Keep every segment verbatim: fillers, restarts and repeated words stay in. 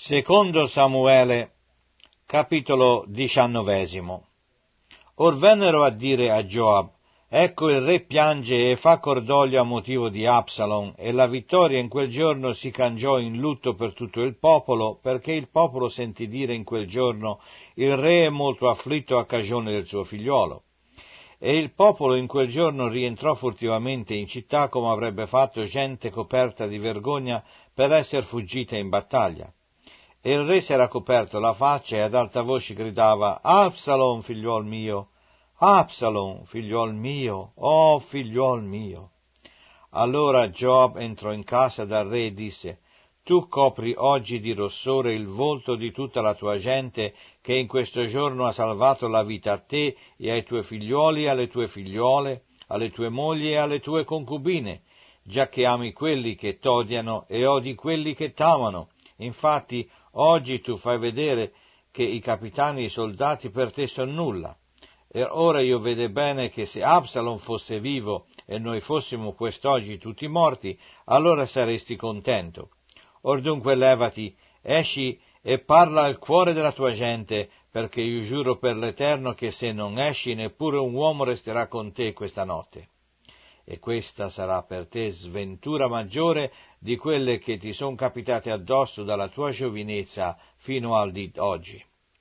Secondo Samuele, capitolo diciannovesimo. Or vennero a dire a Gioab: ecco il re piange e fa cordoglio a motivo di Absalom, e la vittoria in quel giorno si cangiò in lutto per tutto il popolo, perché il popolo sentì dire in quel giorno: il re è molto afflitto a cagione del suo figliuolo. E il popolo in quel giorno rientrò furtivamente in città, come avrebbe fatto gente coperta di vergogna per essere fuggita in battaglia. E il re s'era coperto la faccia e ad alta voce gridava: Absalom, figliuol mio! Absalom, figliuol mio! Oh, figliuol mio! Allora Gioab entrò in casa dal re e disse: tu copri oggi di rossore il volto di tutta la tua gente, che in questo giorno ha salvato la vita a te e ai tuoi figliuoli e alle tue figliuole, alle tue mogli e alle tue concubine, giacché ami quelli che t'odiano e odi quelli che t'amano. Infatti oggi tu fai vedere che i capitani e i soldati per te sono nulla. E ora io vedo bene che se Absalom fosse vivo e noi fossimo quest'oggi tutti morti, allora saresti contento. Or dunque levati, esci e parla al cuore della tua gente, perché io giuro per l'Eterno che se non esci neppure un uomo resterà con te questa notte. E questa sarà per te sventura maggiore di quelle che ti sono capitate addosso dalla tua giovinezza fino al di oggi.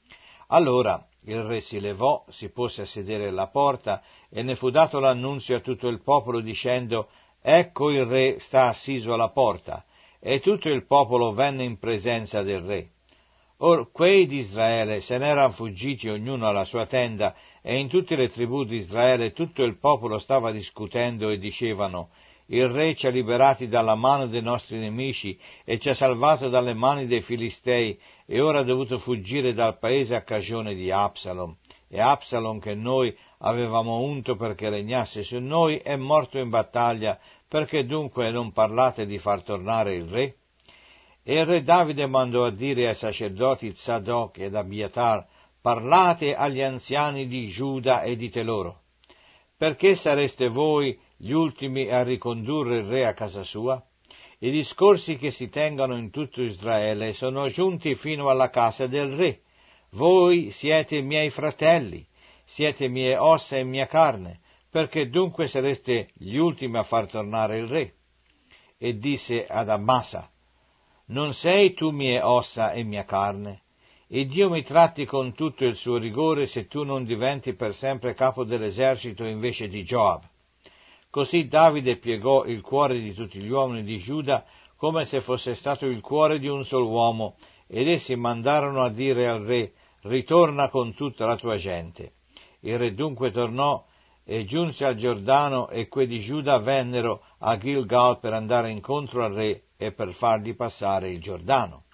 Allora il re si levò, si pose a sedere alla porta, e ne fu dato l'annunzio a tutto il popolo dicendo: ecco il re sta assiso alla porta. E tutto il popolo venne in presenza del re. Or quei di Israele se n'erano fuggiti ognuno alla sua tenda, e in tutte le tribù di Israele tutto il popolo stava discutendo e dicevano: il re ci ha liberati dalla mano dei nostri nemici e ci ha salvato dalle mani dei Filistei, e ora ha dovuto fuggire dal paese a cagione di Absalom. E Absalom, che noi avevamo unto perché regnasse su noi, è morto in battaglia. Perché dunque non parlate di far tornare il re? E il re Davide mandò a dire ai sacerdoti Zadok ed Abiatar: parlate agli anziani di Giuda e dite loro: perché sareste voi gli ultimi a ricondurre il re a casa sua? I discorsi che si tengono in tutto Israele sono giunti fino alla casa del re. Voi siete miei fratelli, siete mie ossa e mia carne. Perché dunque sareste gli ultimi a far tornare il re? E disse ad Ammasa: non sei tu mie ossa e mia carne? E Dio mi tratti con tutto il suo rigore se tu non diventi per sempre capo dell'esercito invece di Gioab. Così Davide piegò il cuore di tutti gli uomini di Giuda come se fosse stato il cuore di un solo uomo, ed essi mandarono a dire al re: ritorna con tutta la tua gente. Il re dunque tornò e giunse al Giordano, e quei di Giuda vennero a Gilgal per andare incontro al re e per fargli passare il Giordano.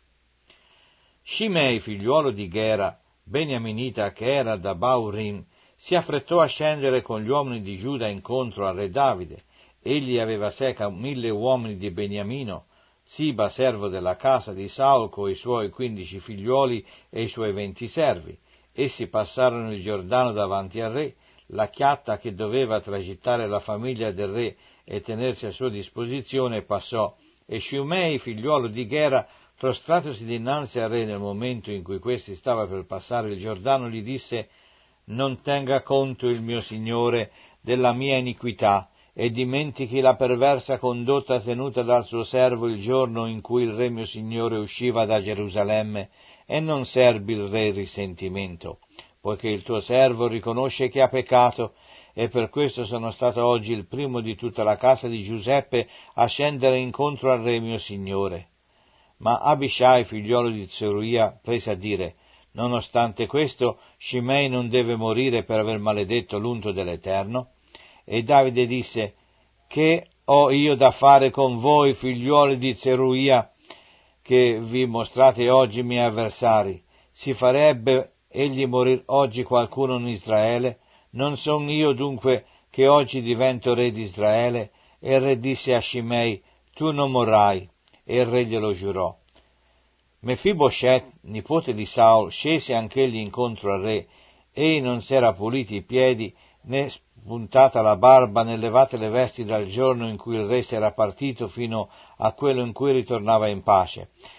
Shimei, figliuolo di Gera, beniaminita, che era da Baurim, si affrettò a scendere con gli uomini di Giuda incontro al re Davide. Egli aveva seca mille uomini di Beniamino, Siba, servo della casa di Saul, coi suoi quindici figliuoli e i suoi venti servi. Essi passarono il Giordano davanti al re. La chiatta che doveva tragittare la famiglia del re e tenersi a sua disposizione passò, e Shimei, figliuolo di Gera, prostratosi dinanzi al re nel momento in cui questi stava per passare il Giordano, gli disse: non tenga conto il mio signore della mia iniquità, e dimentichi la perversa condotta tenuta dal suo servo il giorno in cui il re mio signore usciva da Gerusalemme, e non serbi il re risentimento, poiché il tuo servo riconosce che ha peccato, e per questo sono stato oggi il primo di tutta la casa di Giuseppe a scendere incontro al re mio signore. Ma Abishai, figliolo di Zeruia, prese a dire: nonostante questo, Shimei non deve morire per aver maledetto l'unto dell'Eterno. E Davide disse: che ho io da fare con voi, figliuoli di Zeruia, che vi mostrate oggi miei avversari? Si farebbe egli morir oggi qualcuno in Israele? Non son io dunque che oggi divento re di Israele? E il re disse a Shimei: tu non morrai. E il re glielo giurò. Mefiboshet, nipote di Saul, scese anch'egli incontro al re. Egli non s'era puliti i piedi, né spuntata la barba, né levate le vesti dal giorno in cui il re s'era partito fino a quello in cui ritornava in pace.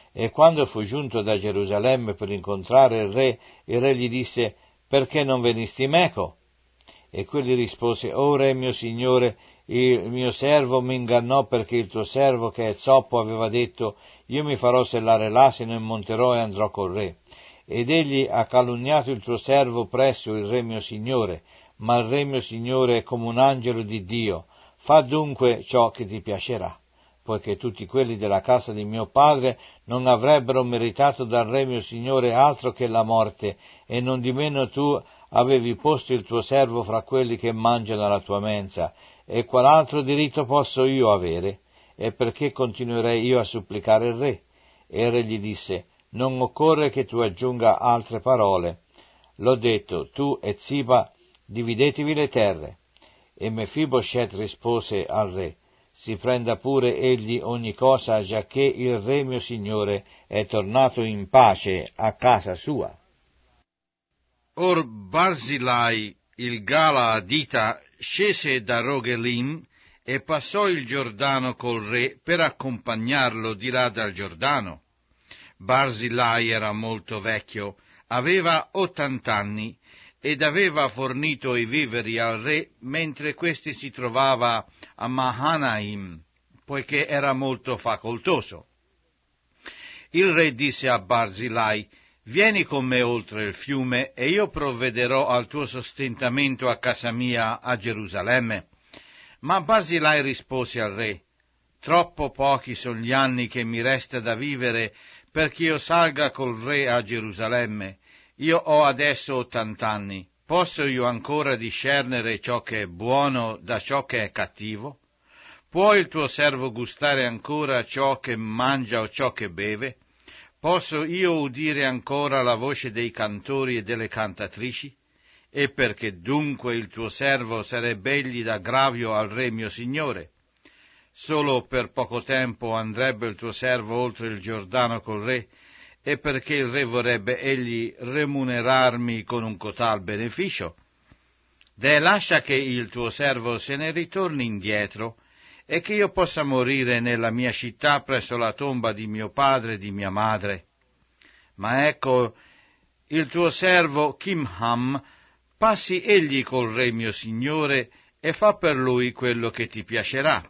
E quando fu giunto da Gerusalemme per incontrare il re, il re gli disse: perché non venisti meco? E quegli rispose: o re mio signore, il mio servo mi ingannò, perché il tuo servo che è zoppo aveva detto: io mi farò sellare l'asino e monterò e andrò col re. Ed egli ha calunniato il tuo servo presso il re mio signore, ma il re mio signore è come un angelo di Dio. Fa dunque ciò che ti piacerà, poiché tutti quelli della casa di mio padre non avrebbero meritato dal re mio signore altro che la morte, e non di meno tu avevi posto il tuo servo fra quelli che mangiano alla tua mensa. E qual altro diritto posso io avere? E perché continuerei io a supplicare il re? E il re gli disse: non occorre che tu aggiunga altre parole. L'ho detto, tu e Ziba dividetevi le terre. E Mefiboscet rispose al re: si prenda pure egli ogni cosa, giacché il re mio signore è tornato in pace a casa sua. Or Barzillai, il Galaadita, scese da Rogelim e passò il Giordano col re per accompagnarlo di là dal Giordano. Barzillai era molto vecchio, aveva ottant'anni, ed aveva fornito i viveri al re mentre questi si trovava a Mahanaim, poiché era molto facoltoso. Il re disse a Barzillai: vieni con me oltre il fiume, e io provvederò al tuo sostentamento a casa mia a Gerusalemme. Ma Barzillai rispose al re: troppo pochi sono gli anni che mi resta da vivere perché io salga col re a Gerusalemme. Io ho adesso ottant'anni, posso io ancora discernere ciò che è buono da ciò che è cattivo? Può il tuo servo gustare ancora ciò che mangia o ciò che beve? Posso io udire ancora la voce dei cantori e delle cantatrici? E perché dunque il tuo servo sarebbe egli d'aggravio al re mio signore? Solo per poco tempo andrebbe il tuo servo oltre il Giordano col re, e perché il re vorrebbe egli remunerarmi con un cotal beneficio? Deh, lascia che il tuo servo se ne ritorni indietro, e che io possa morire nella mia città presso la tomba di mio padre e di mia madre. Ma ecco, il tuo servo Kimham passi egli col re mio signore e fa per lui quello che ti piacerà.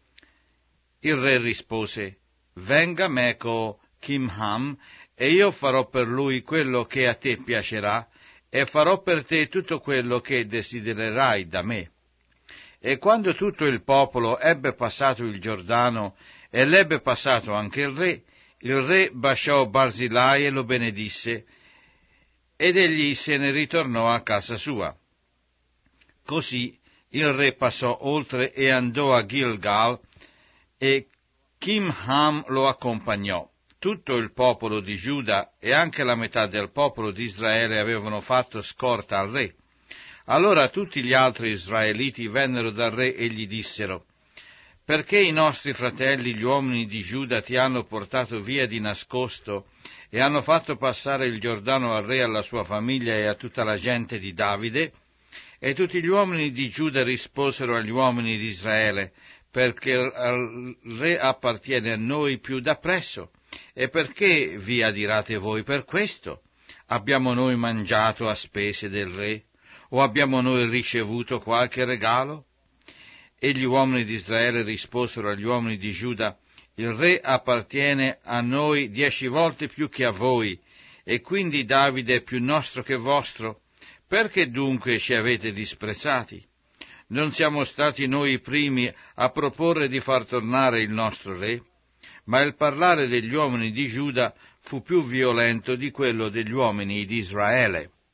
Il re rispose: venga meco Kimham, e io farò per lui quello che a te piacerà, e farò per te tutto quello che desidererai da me. E quando tutto il popolo ebbe passato il Giordano, e l'ebbe passato anche il re, il re basciò Barzillai e lo benedisse, ed egli se ne ritornò a casa sua. Così il re passò oltre e andò a Gilgal, e Kimham lo accompagnò. Tutto il popolo di Giuda e anche la metà del popolo di Israele avevano fatto scorta al re. Allora tutti gli altri israeliti vennero dal re e gli dissero: perché i nostri fratelli, gli uomini di Giuda, ti hanno portato via di nascosto e hanno fatto passare il Giordano al re e alla sua famiglia e a tutta la gente di Davide? E tutti gli uomini di Giuda risposero agli uomini di Israele: perché il re appartiene a noi più da presso. E perché vi adirate voi per questo? Abbiamo noi mangiato a spese del re? O abbiamo noi ricevuto qualche regalo? E gli uomini di Israele risposero agli uomini di Giuda: il re appartiene a noi dieci volte più che a voi, e quindi Davide è più nostro che vostro. Perché dunque ci avete disprezzati? Non siamo stati noi i primi a proporre di far tornare il nostro re? Ma il parlare degli uomini di Giuda fu più violento di quello degli uomini di Israele.